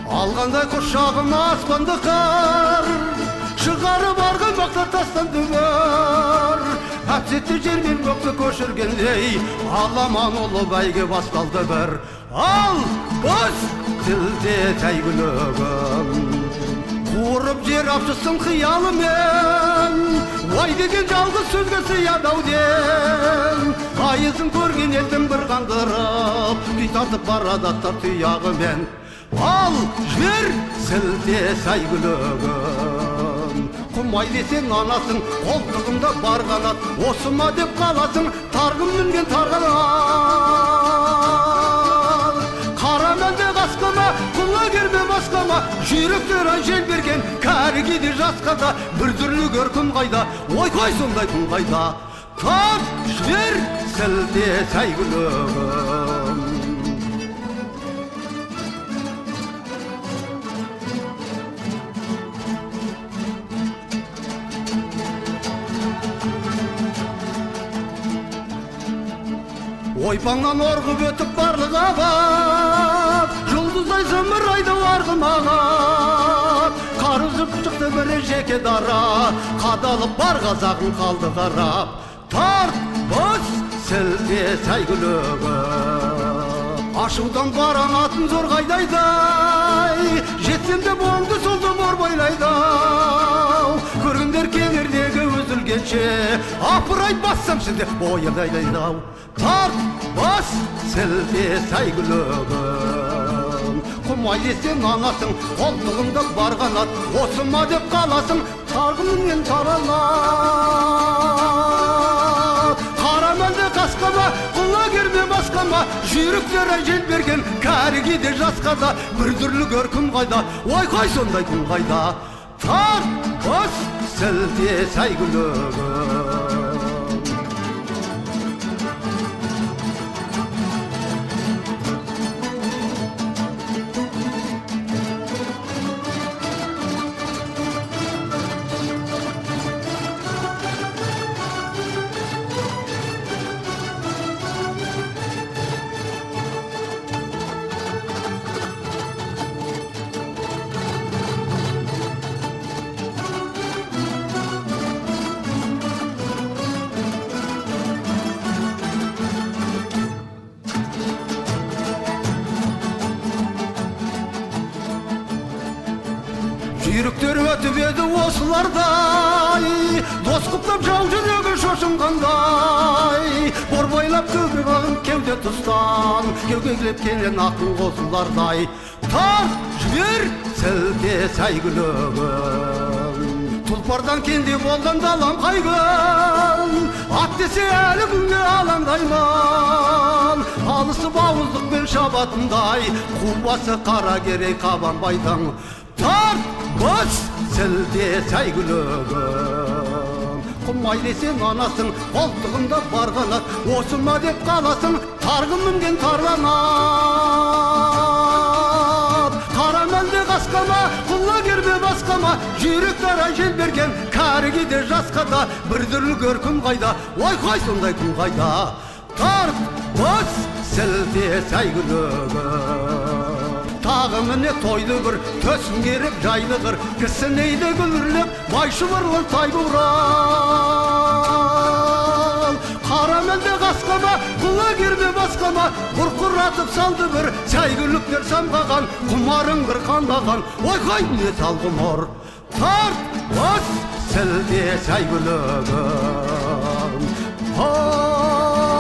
алғандай құшағыма аспанды қар, шығарып арған бақта тастан дүбір, әпсетті жер мен көкті көшіргендей, аламан ұлы бәйге басталды бір. Ал көз тілде тәйгілігім, қуырып жер апшысын қиялымен, ой деген жалғыз сөзге сияды ауден, айызын көрген елдің бір қандырып, күй тартып барады аттар тұяғымен. Ал жер сілте сәйгілігім, құмай десең анасың, қолтығында бар қанат, осы ма деп қаласың, тарғын мінген тарғанат. Қара мәнде қасқама, құлға керме басқама, жүйріктер жел берген, кәрі кейде жасқа да, бір түрлі көркін қайда, ой қой сондай күн қайда. Тап жер сілте сәйгілігім. Ойпаңнан орғып өтіп барлық абат, жұлдыздай зымырайды арғым ағат. Қарызып шықты бірі жеке дара, қадалып бар қазағын қалды қарап. Тарт бұз сілте сәйгілігім, ашудан баранатын зор қайдайдай, жетсем де болды солды бор байлайдау. Көргендер кеңірдегі үзілгенше, апырай бассам сізде ойырдайдайдау. Тарт бас сілте сәйгілігім, құмай десең анасың, қолтығында бар қанат, осы ма деп қаласың, тарғынмен таралат. Қара мәнде қасқама, құлға керме басқама, жүйріктер жел берген, кәрі кейде жасқа да, бір түрлі көркін қайда, ой қой сондай күн қайда. Тарт бас сілте сәйгілігім. Жүйріктер өтіп еді осылардай, дос құптап жау жүрегі шошынғандай, борбайлап көбе бағын кеуде тұстан, кеугейлеп келген ақын қосылардай. Тарт жібер сілте сәйгілігім, тұлпардан кенде болдан далам қайгын, ат десе әлі күнге алаңдайман, алысып ауыздықпен шабатындай, қубасы қара керей қабанбайдан. Тарт көз сілте сәйгілігім, құмай десең анасың, қолтығында бар қанат, осы ма деп қаласың, тарғын мінген тарғанат. Қара мәнде қасқама, құлға керме басқама, жүйріктер жел берген, кәрі кейде жасқа да, бір түрлі көркін қайда, ой қой сондай күн қайда. Тарт көз сілте сәйгілігім, тағы міне тойды бір, төсін керіп жайлы қыр, кісінейді күлірлеп, байшылырлы тай бұрал. Қара мәнде қасқама, құлға керме басқама, бұрқыратып салды бір, сәйгіліктер самғаған, құмарың бір қанбаған, ой қой не сал құмар. Тарт бас сілте сәйгілігім.